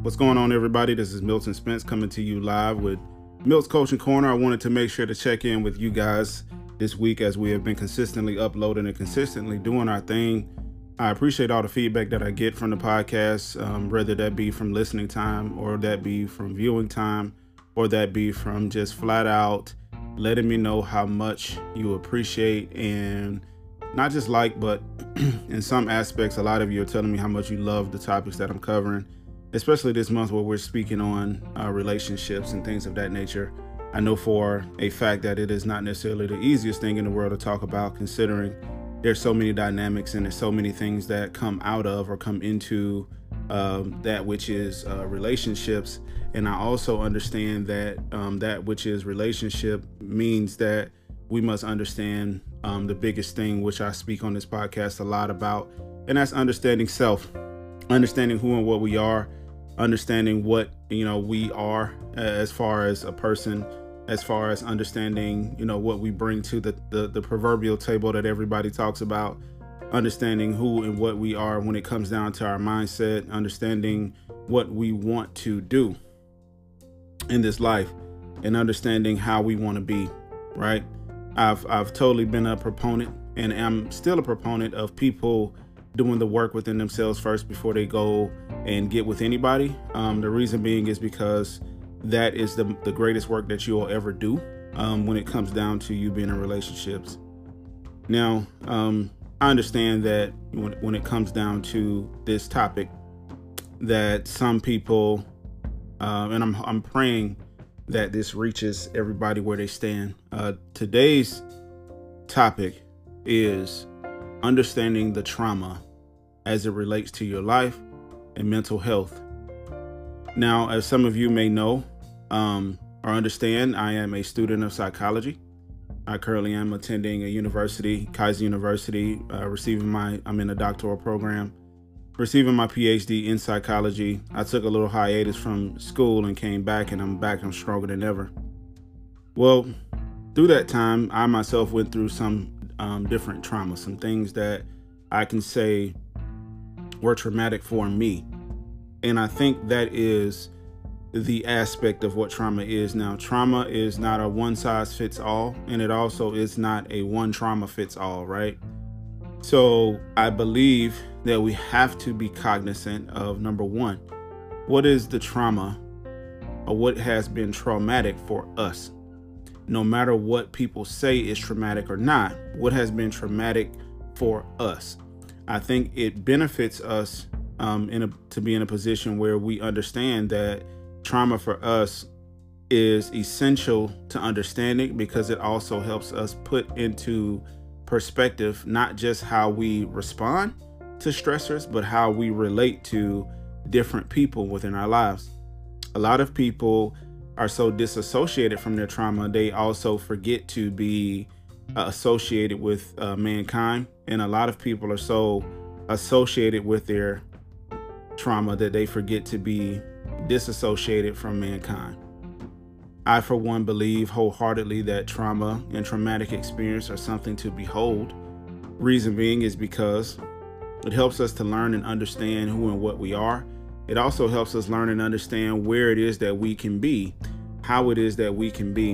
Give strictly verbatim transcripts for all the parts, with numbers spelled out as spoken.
What's going on, everybody? This is Milton Spence coming to you live with Milt's Coaching Corner. I wanted to make sure to check in with you guys this week as we have been consistently uploading and consistently doing our thing. I appreciate all the feedback that I get from the podcast, um, whether that be from listening time or that be from viewing time or that be from just flat out letting me know how much you appreciate and not just like, but in some aspects, a lot of you are telling me how much you love the topics that I'm covering, especially this month where we're speaking on uh, relationships and things of that nature. I know for a fact that it is not necessarily the easiest thing in the world to talk about, considering there's so many dynamics and there's so many things that come out of or come into um, that which is uh, relationships. And I also understand that um, that which is relationship means that we must understand um, the biggest thing, which I speak on this podcast a lot about, and that's understanding self, understanding who and what we are, understanding what, you know, we are as far as a person, as far as understanding, you know, what we bring to the, the, the proverbial table that everybody talks about, understanding who and what we are when it comes down to our mindset, understanding what we want to do in this life, and understanding how we want to be, right? I've I've totally been a proponent, and I'm still a proponent of people doing the work within themselves first before they go and get with anybody. Um, the reason being is because that is the, the greatest work that you will ever do um, when it comes down to you being in relationships. Now, um, I understand that when, when it comes down to this topic, that some people, uh, and I'm I'm praying that this reaches everybody where they stand. Uh, today's topic is understanding the trauma as it relates to your life and mental health. Now, as some of you may know um, or understand, I am a student of psychology. I currently am attending a university, Kaiser University, uh, receiving my, I'm in a doctoral program, receiving my P H D in psychology. I took a little hiatus from school and came back, and I'm back. I'm stronger than ever. Well, through that time, I myself went through some um, different trauma, some things that I can say were traumatic for me. And I think that is the aspect of what trauma is. Now, trauma is not a one size fits all, and it also is not a one trauma fits all, right? So I believe that we have to be cognizant of, number one, what is the trauma or what has been traumatic for us? No matter what people say is traumatic or not, what has been traumatic for us? I think it benefits us um, in a, to be in a position where we understand that trauma for us is essential to understanding, because it also helps us put into perspective not just how we respond to stressors, but how we relate to different people within our lives. A lot of people are so disassociated from their trauma, they also forget to be uh, associated with uh, mankind. And a lot of people are so associated with their trauma that they forget to be disassociated from mankind. I, for one, believe wholeheartedly that trauma and traumatic experience are something to behold. Reason being is because it helps us to learn and understand who and what we are. It also helps us learn and understand where it is that we can be, how it is that we can be,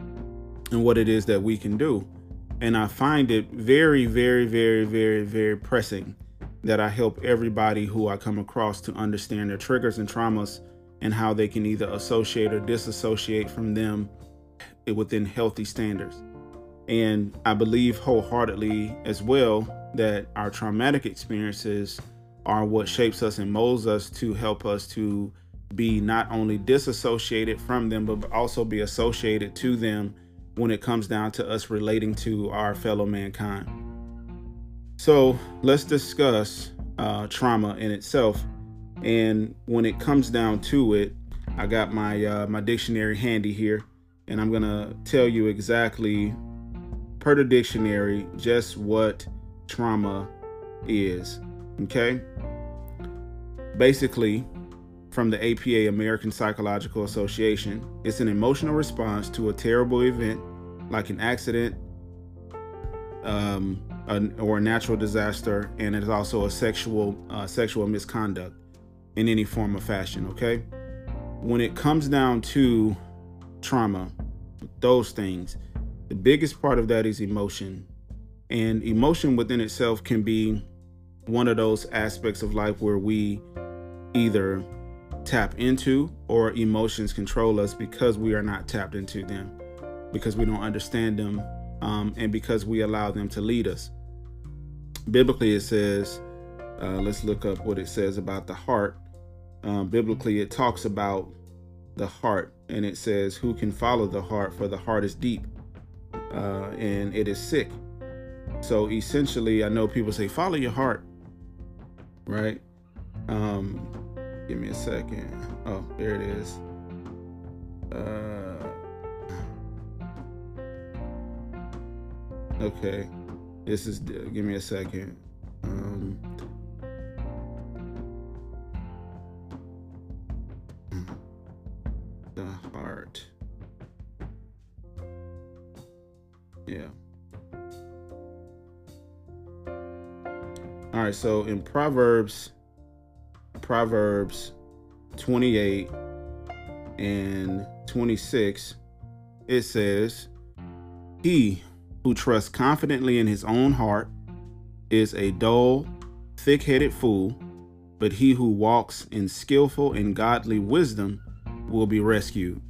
and what it is that we can do. And I find it very, very, very, very, very pressing that I help everybody who I come across to understand their triggers and traumas and how they can either associate or disassociate from them within healthy standards. And I believe wholeheartedly as well that our traumatic experiences are what shapes us and molds us to help us to be not only disassociated from them, but also be associated to them when it comes down to us relating to our fellow mankind. So let's discuss uh, trauma in itself. And when it comes down to it, I got my uh, my dictionary handy here, and I'm gonna tell you exactly, per the dictionary, just what trauma is. Okay. Basically, from the A P A, American Psychological Association, it's an emotional response to a terrible event like an accident um, a, or a natural disaster, and it is also a sexual uh, sexual misconduct. in any form or fashion. Okay. When it comes down to trauma, those things, the biggest part of that is emotion. And emotion within itself can be one of those aspects of life where we either tap into or emotions control us because we are not tapped into them, because we don't understand them, um, and because we allow them to lead us. Biblically, it says, uh, let's look up what it says about the heart. Um, biblically, it talks about the heart, and it says, who can follow the heart? For the heart is deep uh, and it is sick. So essentially, I know people say, follow your heart, right? Um, give me a second. Oh, there it is. Uh, okay. This is, give me a second. Um, the heart. Yeah. All right, so in Proverbs, Proverbs twenty-eight and twenty-six, it says, he who trusts confidently in his own heart is a dull, thick-headed fool, but he who walks in skillful and godly wisdom will be rescued.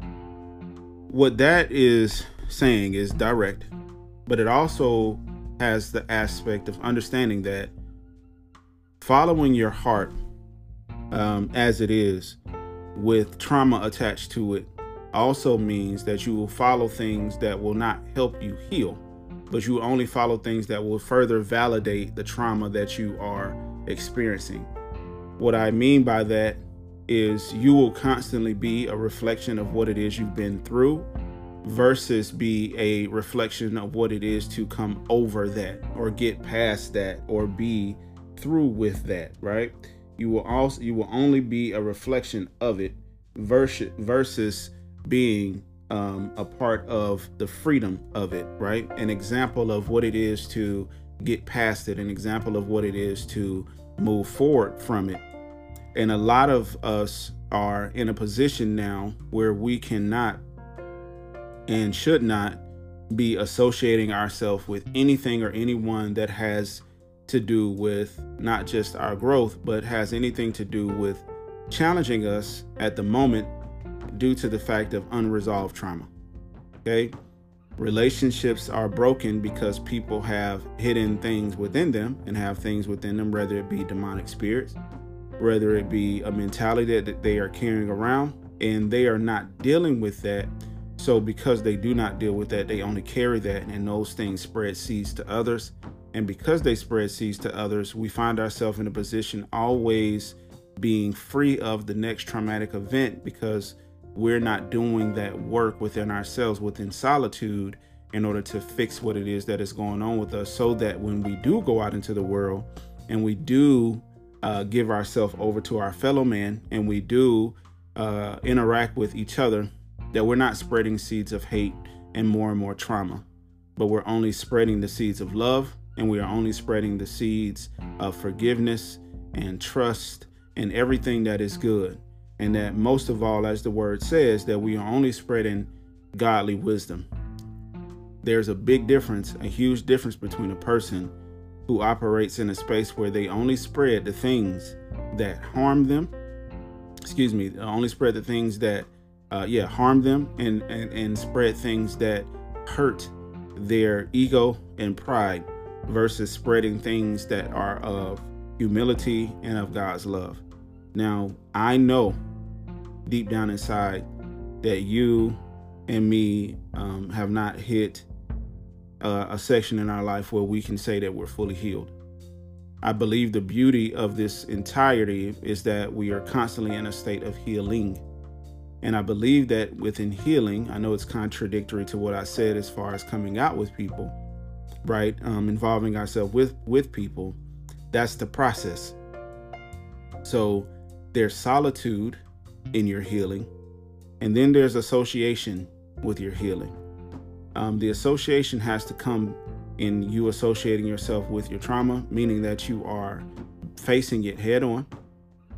What that is saying is direct, but it also has the aspect of understanding that following your heart um, as it is, with trauma attached to it, also means that you will follow things that will not help you heal, but you will only follow things that will further validate the trauma that you are experiencing. What I mean by that is you will constantly be a reflection of what it is you've been through versus be a reflection of what it is to come over that or get past that or be through with that, right? You will also, you will only be a reflection of it versus, versus being um, a part of the freedom of it, right? An example of what it is to get past it, an example of what it is to move forward from it. And a lot of us are in a position now where we cannot and should not be associating ourselves with anything or anyone that has to do with not just our growth, but has anything to do with challenging us at the moment due to the fact of unresolved trauma. Okay. Relationships are broken because people have hidden things within them and have things within them, whether it be demonic spirits, whether it be a mentality that they are carrying around, and they are not dealing with that. So because they do not deal with that, they only carry that, and those things spread seeds to others. And because they spread seeds to others, we find ourselves in a position always being free of the next traumatic event because we're not doing that work within ourselves, within solitude, in order to fix what it is that is going on with us, so that when we do go out into the world and we do uh, give ourselves over to our fellow man and we do uh, interact with each other, that we're not spreading seeds of hate and more and more trauma, but we're only spreading the seeds of love, and we are only spreading the seeds of forgiveness and trust and everything that is good. And that most of all, as the word says, that we are only spreading godly wisdom. There's a big difference, a huge difference between a person who operates in a space where they only spread the things that harm them, excuse me, only spread the things that, uh, yeah, harm them and, and, and spread things that hurt their ego and pride, versus spreading things that are of humility and of God's love. Now, I know deep down inside that you and me um, have not hit uh, a section in our life where we can say that we're fully healed. I believe the beauty of this entirety is that we are constantly in a state of healing. And I believe that within healing, I know it's contradictory to what I said as far as coming out with people, right? Um, involving ourselves with, with people. That's the process. So there's solitude in your healing, and then there's association with your healing. Um, the association has to come in you associating yourself with your trauma, meaning that you are facing it head on,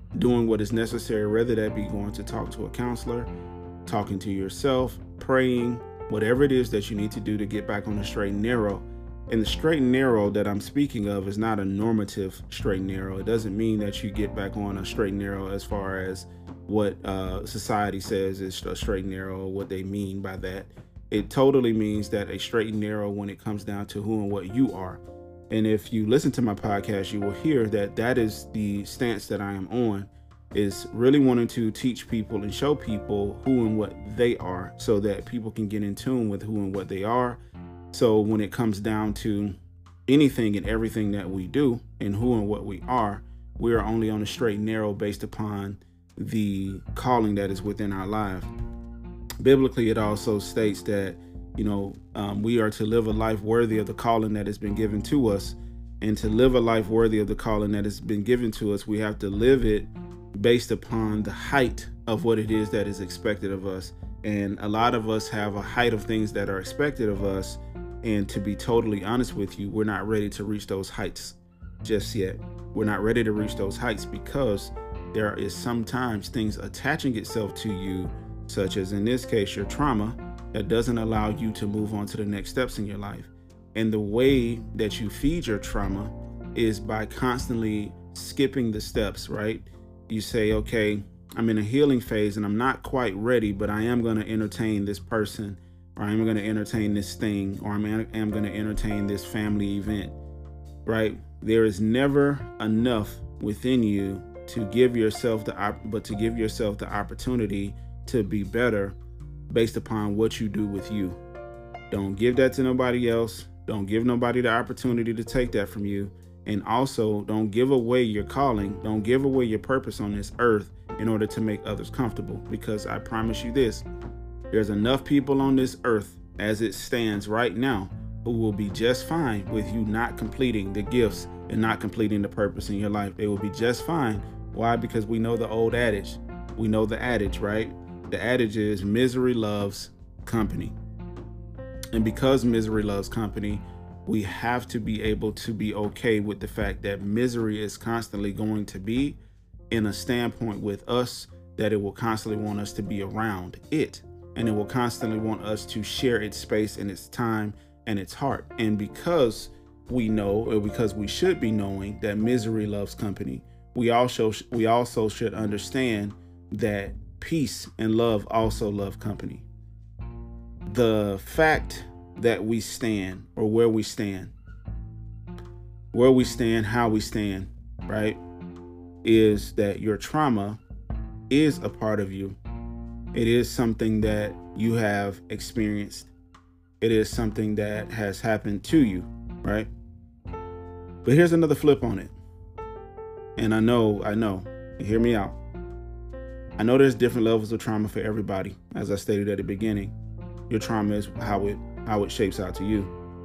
doing what is necessary, whether that be going to talk to a counselor, talking to yourself, praying, whatever it is that you need to do to get back on the straight and narrow. And the straight and narrow that I'm speaking of is not a normative straight and narrow. It doesn't mean that you get back on a straight and narrow as far as what uh, society says is a straight and narrow, or what they mean by that. It totally means that a straight and narrow when it comes down to who and what you are. And if you listen to my podcast, you will hear that that is the stance that I am on, is really wanting to teach people and show people who and what they are, so that people can get in tune with who and what they are. So when it comes down to anything and everything that we do and who and what we are, we are only on a straight and narrow based upon the calling that is within our life. Biblically, it also states that, you know, um, we are to live a life worthy of the calling that has been given to us. And to live a life worthy of the calling that has been given to us, we have to live it based upon the height of what it is that is expected of us. And a lot of us have a height of things that are expected of us. And to be totally honest with you, we're not ready to reach those heights just yet. We're not ready to reach those heights because there is sometimes things attaching itself to you, such as in this case, your trauma, that doesn't allow you to move on to the next steps in your life. And the way that you feed your trauma is by constantly skipping the steps, right? You say, okay, I'm in a healing phase and I'm not quite ready, but I am going to entertain this person, or I'm going to entertain this thing, or I am going to entertain this family event, right? There is never enough within you to give yourself the, but to give yourself the opportunity to be better based upon what you do with you. Don't give that to nobody else. Don't give nobody the opportunity to take that from you. And also don't give away your calling. Don't give away your purpose on this earth in order to make others comfortable. Because I promise you this, there's enough people on this earth as it stands right now who will be just fine with you not completing the gifts and not completing the purpose in your life. They will be just fine. Why? Because we know the old adage. We know the adage, right? The adage is misery loves company. And because misery loves company, we have to be able to be okay with the fact that misery is constantly going to be in a standpoint with us, that it will constantly want us to be around it. And it will constantly want us to share its space and its time and its heart. And because we know, or because we should be knowing that misery loves company, we also, we also should understand that peace and love also love company. The fact that we stand, or where we stand, where we stand, how we stand, right, is that your trauma is a part of you. It is something that you have experienced. It is something that has happened to you, right? But here's another flip on it. And I know, I know, hear me out. I know there's different levels of trauma for everybody. As I stated at the beginning, your trauma is how it how it shapes out to you.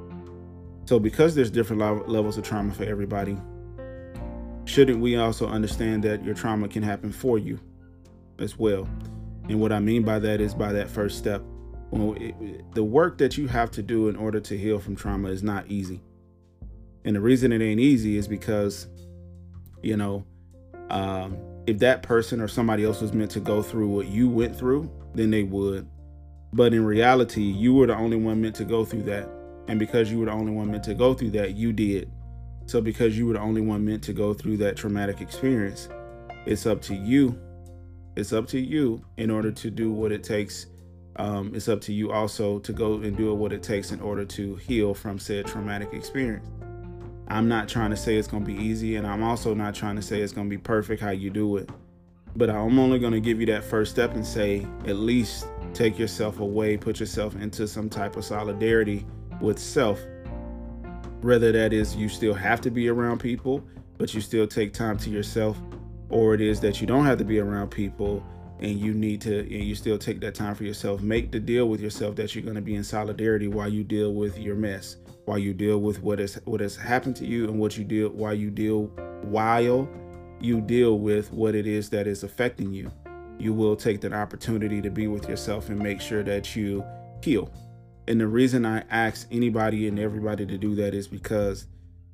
So because there's different levels of trauma for everybody, shouldn't we also understand that your trauma can happen for you as well? And what I mean by that is by that first step. Well, it, the work that you have to do in order to heal from trauma is not easy. And the reason it ain't easy is because, you know, um, if that person or somebody else was meant to go through what you went through, then they would. But in reality, you were the only one meant to go through that. And because you were the only one meant to go through that, you did. So because you were the only one meant to go through that traumatic experience, it's up to you. It's up to you in order to do what it takes. Um, it's up to you also to go and do what it takes in order to heal from said traumatic experience. I'm not trying to say it's going to be easy, and I'm also not trying to say it's going to be perfect how you do it. But I'm only going to give you that first step and say, at least take yourself away, put yourself into some type of solidarity with self. Whether that is you still have to be around people, but you still take time to yourself, or it is that you don't have to be around people and you need to, and you still take that time for yourself. Make the deal with yourself that you're going to be in solidarity while you deal with your mess, while you deal with what has what has happened to you, and what you deal while you deal while you deal with what it is that is affecting you. You will take that opportunity to be with yourself and make sure that you heal. And the reason I ask anybody and everybody to do that is because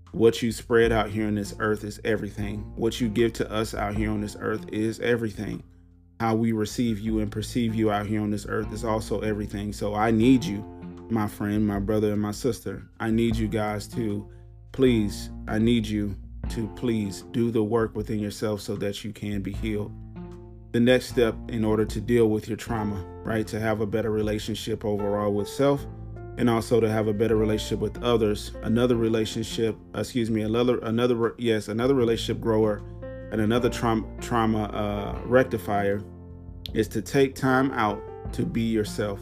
What you spread out here on this earth is everything. What you give to us out here on this earth is everything. How we receive you and perceive you out here on this earth is also everything. So I need you, my friend, my brother, and my sister. I need you guys to please, I need you to please do the work within yourself so that you can be healed. The next step in order to deal with your trauma, right? To have a better relationship overall with self, and also to have a better relationship with others. Another relationship, excuse me, another, another, yes, another relationship grower and another trauma, trauma uh, rectifier is to take time out to be yourself.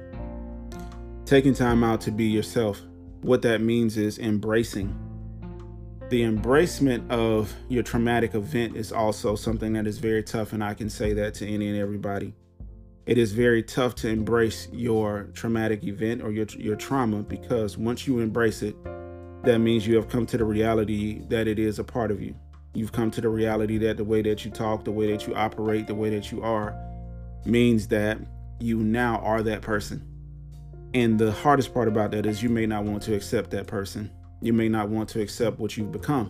Taking time out to be yourself. What that means is embracing. The embracement of your traumatic event is also something that is very tough, and I can say that to any and everybody. It is very tough to embrace your traumatic event or your, your trauma, because once you embrace it, that means you have come to the reality that it is a part of you. You've come to the reality that the way that you talk, the way that you operate, the way that you are, means that you now are that person. And the hardest part about that is you may not want to accept that person. You may not want to accept what you've become.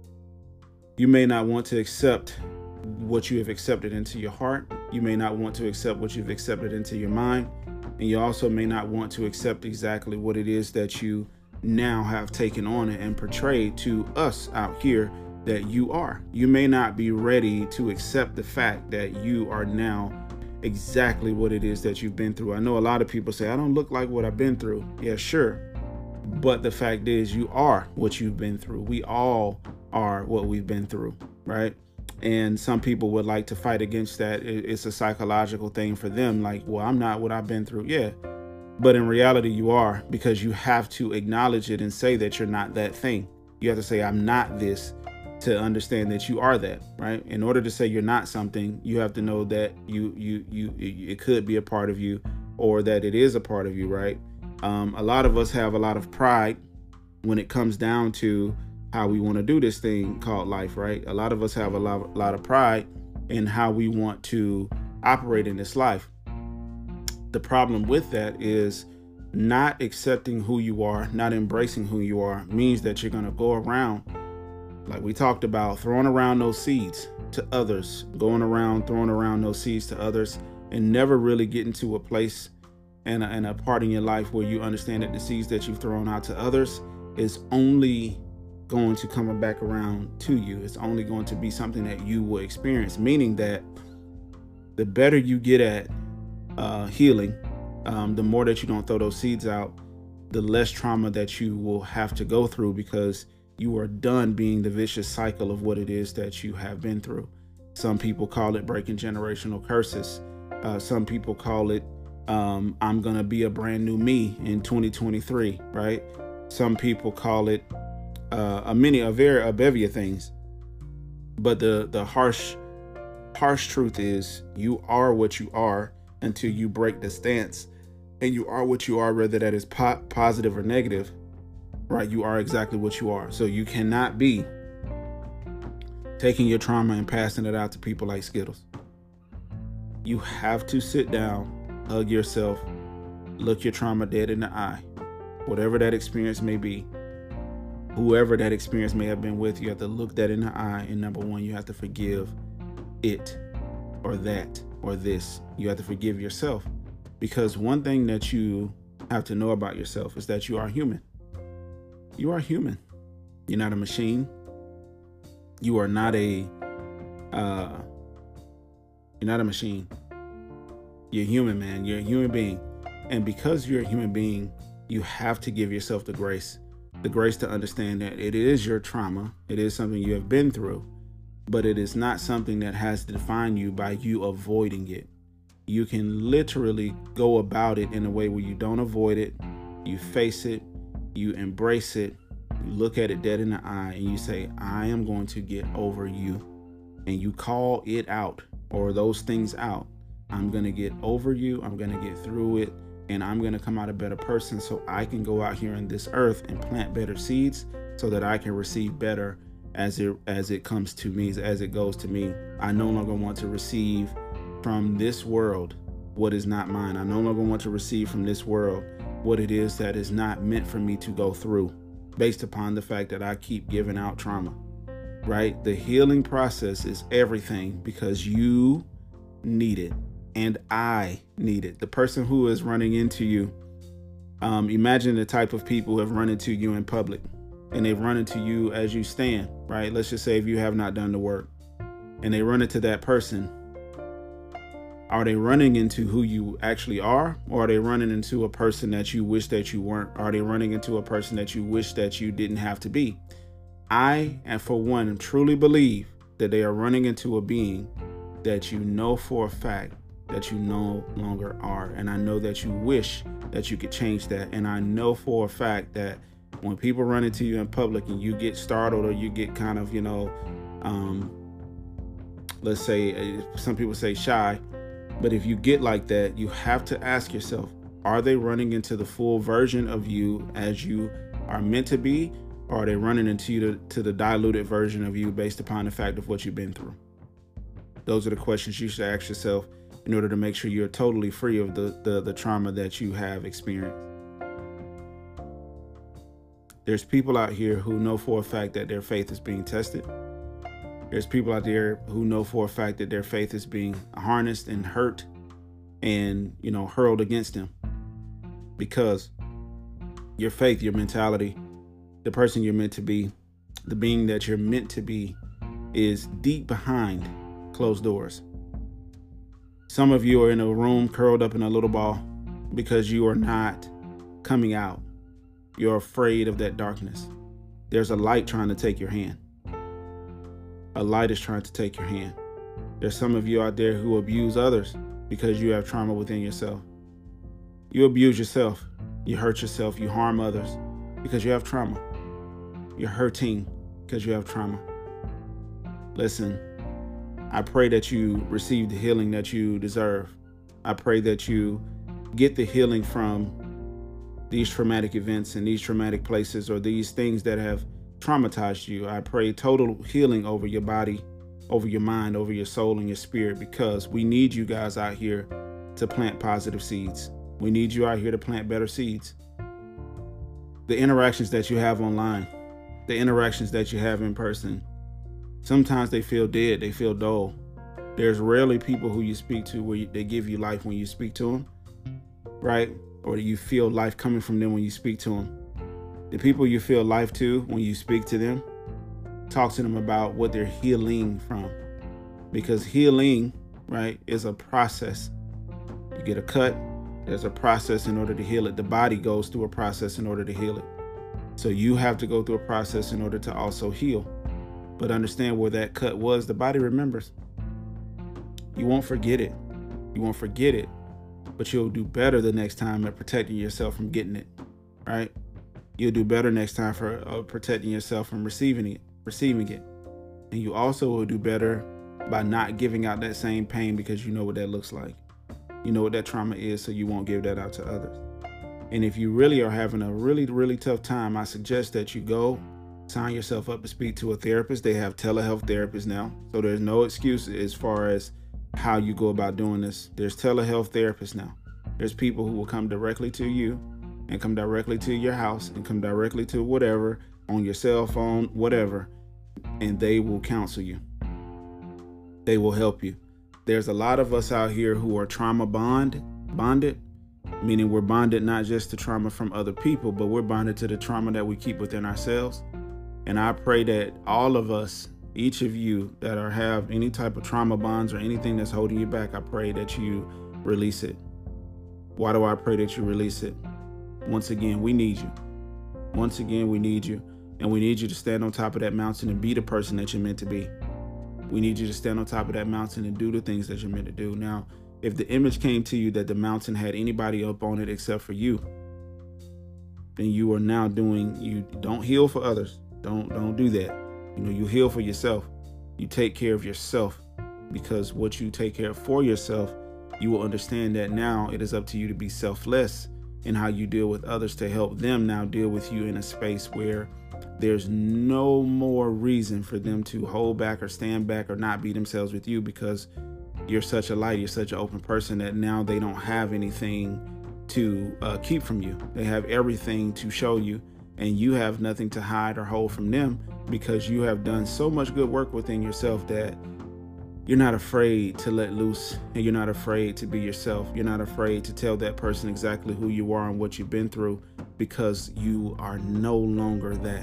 You may not want to accept what you have accepted into your heart. You may not want to accept what you've accepted into your mind. And you also may not want to accept exactly what it is that you now have taken on and portrayed to us out here that you are. You may not be ready to accept the fact that you are now exactly what it is that you've been through. I know a lot of people say, I don't look like what I've been through. Yeah, sure. But the fact is, you are what you've been through. We all are what we've been through, right? And some people would like to fight against that. It's a psychological thing for them. Like, well, I'm not what I've been through. Yeah. But in reality, you are, because you have to acknowledge it and say that you're not that thing. You have to say, I'm not this, to understand that you are that, right? In order to say you're not something, you have to know that you, you, you, it could be a part of you, or that it is a part of you, right? Um, a lot of us have a lot of pride when it comes down to how we want to do this thing called life, right? A lot of us have a lot, a lot of pride in how we want to operate in this life. The problem with that is not accepting who you are, not embracing who you are, means that you're going to go around, like we talked about, throwing around those seeds to others, going around, throwing around those seeds to others, and never really getting to a place and a, and a part in your life where you understand that the seeds that you've thrown out to others is only going to come back around to you. It's only going to be something that you will experience, meaning that the better you get at uh, healing, um, the more that you don't throw those seeds out, the less trauma that you will have to go through, because you are done being the vicious cycle of what it is that you have been through. Some people call it breaking generational curses. Uh, some people call it um, I'm gonna be a brand new me in twenty twenty-three, right? Some people call it uh, a many, a very, a bevy of things. But the the harsh, harsh truth is, you are what you are until you break the stance, and you are what you are, whether that is po positive or negative, right? You are exactly what you are. So you cannot be taking your trauma and passing it out to people like Skittles. You have to sit down, hug yourself, look your trauma dead in the eye, whatever that experience may be, whoever that experience may have been with, you have to look that in the eye. And number one, you have to forgive it or that or this. You have to forgive yourself, because one thing that you have to know about yourself is that you are human. You are human. You're not a machine. You are not a, uh, you're not a machine. You're human, man. You're a human being. And because you're a human being, you have to give yourself the grace, the grace to understand that it is your trauma. It is something you have been through, but it is not something that has to define you by you avoiding it. You can literally go about it in a way where you don't avoid it. You face it, you embrace it, you look at it dead in the eye, and you say, I am going to get over you. And you call it out, or those things out. I'm going to get over you. I'm going to get through it. And I'm going to come out a better person, so I can go out here in this earth and plant better seeds so that I can receive better as it as it comes to me, as it goes to me. I no longer want to receive from this world what is not mine. I no longer want to receive from this world what it is that is not meant for me to go through. based upon the fact that I keep giving out trauma, right? The healing process is everything because you need it and I need it. The person who is running into you, um, imagine the type of people who have run into you in public and they've run into you as you stand, right? Let's just say if you have not done the work and they run into that person, are they running into who you actually are, or are they running into a person that you wish that you weren't? Are they running into a person that you wish that you didn't have to be? I, and for one, truly believe that they are running into a being that you know for a fact that you no longer are. And I know that you wish that you could change that. And I know for a fact that when people run into you in public and you get startled or you get kind of, you know, um, let's say, some people say shy, but if you get like that, you have to ask yourself, are they running into the full version of you as you are meant to be? Or are they running into you to, to the diluted version of you based upon the fact of what you've been through? Those are the questions you should ask yourself in order to make sure you're totally free of the, the, the trauma that you have experienced. There's people out here who know for a fact that their faith is being tested. There's people out there who know for a fact that their faith is being harnessed and hurt and, you know, hurled against them because your faith, your mentality, the person you're meant to be, the being that you're meant to be is deep behind closed doors. Some of you are in a room curled up in a little ball because you are not coming out. You're afraid of that darkness. There's a light trying to take your hand. A light is trying to take your hand. There's some of you out there who abuse others because you have trauma within yourself. You abuse yourself. You hurt yourself. You harm others because you have trauma. You're hurting because you have trauma. Listen, I pray that you receive the healing that you deserve. I pray that you get the healing from these traumatic events and these traumatic places or these things that have traumatized you. I pray total healing over your body, over your mind, over your soul and your spirit, because we need you guys out here to plant positive seeds. We need you out here to plant better seeds. The interactions that you have online, the interactions that you have in person, sometimes they feel dead, they feel dull. There's rarely people who you speak to where you, they give you life when you speak to them, right? Or you feel life coming from them when you speak to them. The people you feel life to when you speak to them, talk to them about what they're healing from. Because healing, right, is a process. You get a cut, there's a process in order to heal it. The body goes through a process in order to heal it. So you have to go through a process in order to also heal. But understand where that cut was, the body remembers. You won't forget it. You won't forget it, but you'll do better the next time at protecting yourself from getting it, right? You'll do better next time for uh, protecting yourself from receiving it, receiving it. And you also will do better by not giving out that same pain because you know what that looks like. You know what that trauma is, so you won't give that out to others. And if you really are having a really, really tough time, I suggest that you go sign yourself up to speak to a therapist. They have telehealth therapists now, so there's no excuse as far as how you go about doing this. There's telehealth therapists now. There's people who will come directly to you and come directly to your house and come directly to whatever, on your cell phone, whatever, and they will counsel you. They will help you. There's a lot of us out here who are trauma bond, bonded, meaning we're bonded not just to trauma from other people, but we're bonded to the trauma that we keep within ourselves. And I pray that all of us, each of you that are have any type of trauma bonds or anything that's holding you back, I pray that you release it. Why do I pray that you release it? Once again, we need you. Once again, we need you. And we need you to stand on top of that mountain and be the person that you're meant to be. We need you to stand on top of that mountain and do the things that you're meant to do. Now, if the image came to you that the mountain had anybody up on it except for you, then you are now doing, you don't heal for others. Don't, don't do that. You know, you heal for yourself. You take care of yourself, because what you take care of for yourself, you will understand that now it is up to you to be selfless in how you deal with others to help them now deal with you in a space where there's no more reason for them to hold back or stand back or not be themselves with you, because you're such a light, you're such an open person that now they don't have anything to uh, keep from you. They have everything to show you, and you have nothing to hide or hold from them because you have done so much good work within yourself that you're not afraid to let loose, and you're not afraid to be yourself. You're not afraid to tell that person exactly who you are and what you've been through, because you are no longer that.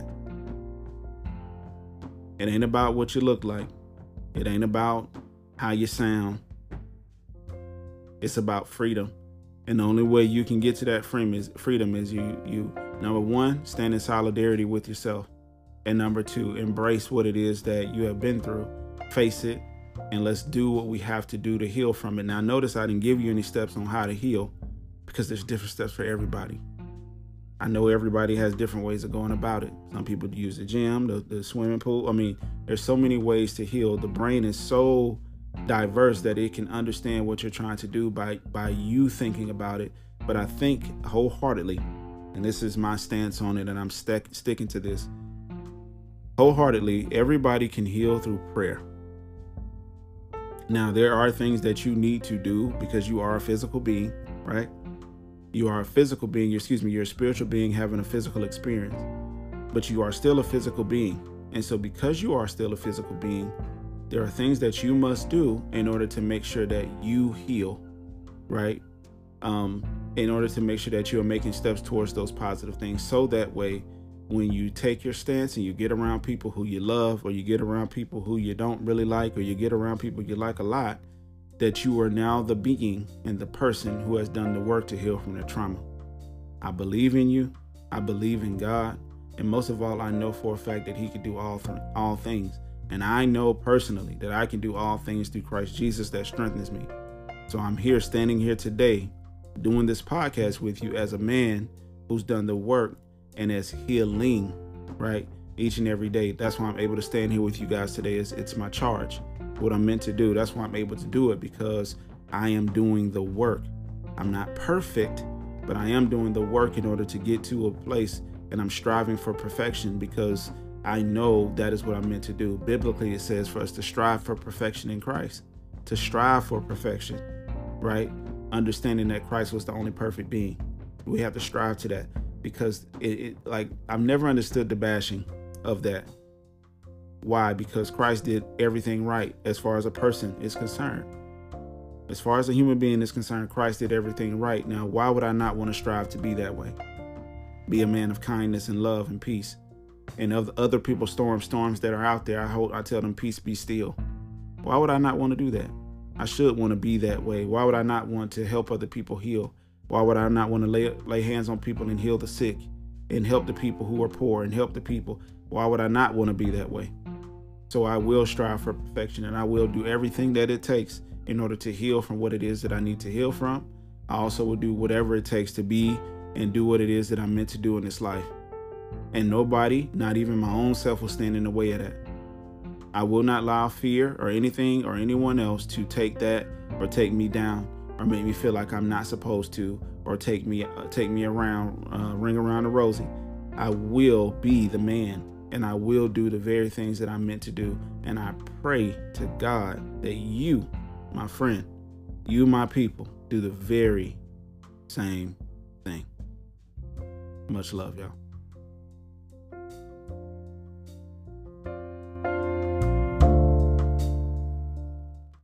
It ain't about what you look like. It ain't about how you sound. It's about freedom. And the only way you can get to that freedom is freedom is you, you, number one, stand in solidarity with yourself. And number two, embrace what it is that you have been through. Face it, and let's do what we have to do to heal from it. Now, notice I didn't give you any steps on how to heal, because there's different steps for everybody. I know everybody has different ways of going about it. Some people use the gym, the, the swimming pool. I mean, there's so many ways to heal. The brain is so diverse that it can understand what you're trying to do by by you thinking about it. But I think wholeheartedly, and this is my stance on it, and I'm st- sticking to this wholeheartedly, everybody can heal through prayer. Now, there are things that you need to do because you are a physical being, right? You are a physical being, excuse me, you're a spiritual being having a physical experience, but you are still a physical being. And so because you are still a physical being, there are things that you must do in order to make sure that you heal, right? Um, in order to make sure that you are making steps towards those positive things. So that way, when you take your stance and you get around people who you love, or you get around people who you don't really like, or you get around people you like a lot, that you are now the being and the person who has done the work to heal from their trauma. I believe in you. I believe in God. And most of all, I know for a fact that he can do all, th- all things. And I know personally that I can do all things through Christ Jesus that strengthens me. So I'm here, standing here today, doing this podcast with you as a man who's done the work and is healing, right? Each and every day. That's why I'm able to stand here with you guys today. It's, it's my charge, what I'm meant to do. That's why I'm able to do it, because I am doing the work. I'm not perfect, but I am doing the work in order to get to a place, and I'm striving for perfection because I know that is what I'm meant to do. Biblically, it says for us to strive for perfection in Christ, to strive for perfection, right? Understanding that Christ was the only perfect being. We have to strive to that, because it, it like I've never understood the bashing of that. Why? Because Christ did everything right as far as a person is concerned. As far as a human being is concerned, Christ did everything right. Now, why would I not want to strive to be that way? Be a man of kindness and love and peace. And of other people's storm storms that are out there, I hope I tell them, peace, be still. Why would I not want to do that? I should want to be that way. Why would I not want to help other people heal? Why would I not want to lay, lay hands on people and heal the sick and help the people who are poor and help the people? Why would I not want to be that way? So I will strive for perfection, and I will do everything that it takes in order to heal from what it is that I need to heal from. I also will do whatever it takes to be and do what it is that I'm meant to do in this life. And nobody, not even my own self, will stand in the way of that. I will not allow fear or anything or anyone else to take that or take me down or make me feel like I'm not supposed to, or take me uh, take me around, uh, ring around the rosy. I will be the man, and I will do the very things that I'm meant to do. And I pray to God that you, my friend, you, my people, do the very same thing. Much love, y'all.